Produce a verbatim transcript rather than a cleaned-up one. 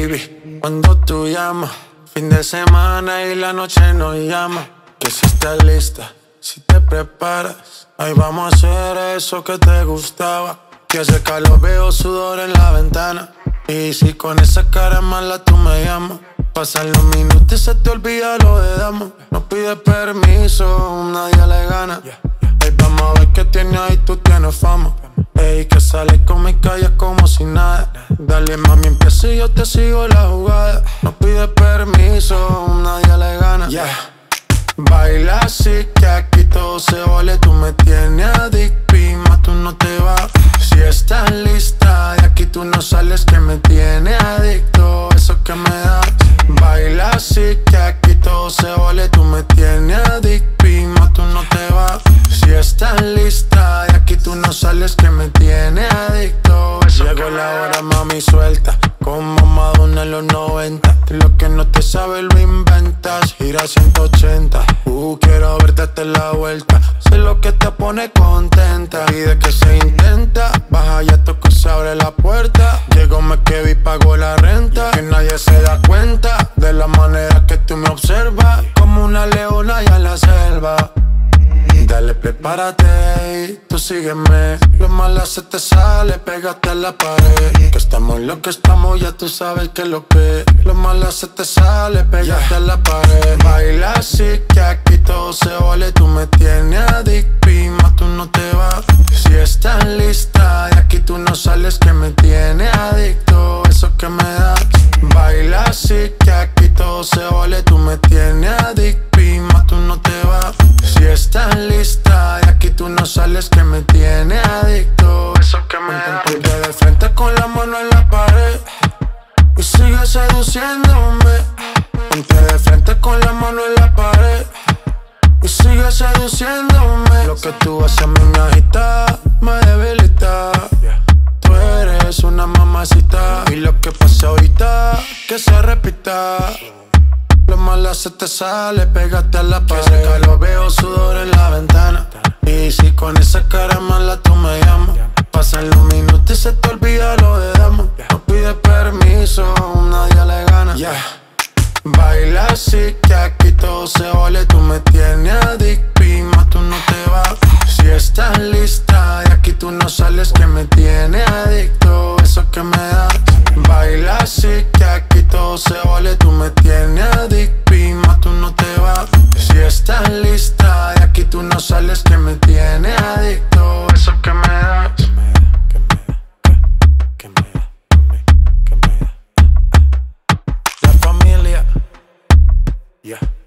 baby, cuando tú llamas, fin de semana y la noche nos llama. Que si estás lista, si te preparas, ahí vamos a hacer eso que te gustaba. Que hace calor, veo sudor en la ventana. Y si con esa cara mala tú me llamas, pasan los minutos y se te olvida lo de dama. No pide permiso, nadie le gana. Ey, vamos a ver qué tiene ahí, tú tienes fama. Ey, que sale con mi calle como si nada. Dale mami, empieza y yo te sigo la jugada. No pide permiso, nadie le gana. Yeah. Baila así que aquí todo se vale. Tú me tienes adicto y más tú no te vas. Si estás lista, de aquí tú no sales, que me tiene adicto eso que me das. Baila así que aquí todo se vale. Tú me tienes adicto y más tú no te vas. Si estás lista, de aquí tú no sales, que me tiene adicto eso. Llegó la hora, mami, suelta como Madonna en los noventa. Lo que no te sabes lo inventas. Gira ciento ochenta. Uh, quiero verte hasta la vuelta. Sé lo que te pone contenta. Y de que se intenta, baja ya toco, se abre la puerta. Llego, me quedo y pago la renta. Que nadie se da cuenta de la manera que tú me observas. Como una leona allá en la selva. Dale, prepárate, tú sígueme. Lo malo se te sale, pégate a la pared. Que estamos lo que estamos, ya tú sabes que lo que. Lo malo se te sale, pégate yeah. a la pared. Baila así que aquí todo se vale. Tú me tienes adicto y más tú no te vas. Si estás lista, de aquí tú no sales, que me tienes adicto eso que me das. Baila así que aquí todo se vale. Tú me tienes adicto y más tú no te vas. Si estás lista, de aquí tú no sales, que me tiene adicto eso que me da. Ponte de frente con la mano en la pared y sigue seduciéndome. Ponte de frente con la mano en la pared y sigue seduciéndome. Lo que tú haces me agita, me debilita. Tú eres una mamacita y lo que pasa ahorita que se repita. Lo malo se te sale, pégate a la pared. Que ese calor, veo sudor en la ventana. Y si con esa cara mala tú me llamas, pasan los minutos y se te olvida lo de dama. No pide permiso, nadie le gana. Yeah. Baila así que aquí todo se vale. Tú me tienes adicto y más tú no te vas. Si estás lista, de aquí tú no sales, que me tienes adicto eso que me das. Baila así que aquí todo se vale. Tú me tienes adicto y más tú no te vas. Si estás lista, de aquí tú no sales, que me tienes adicto eso que me das. Que me da, que me da, que me da, que me da. La familia, yeah.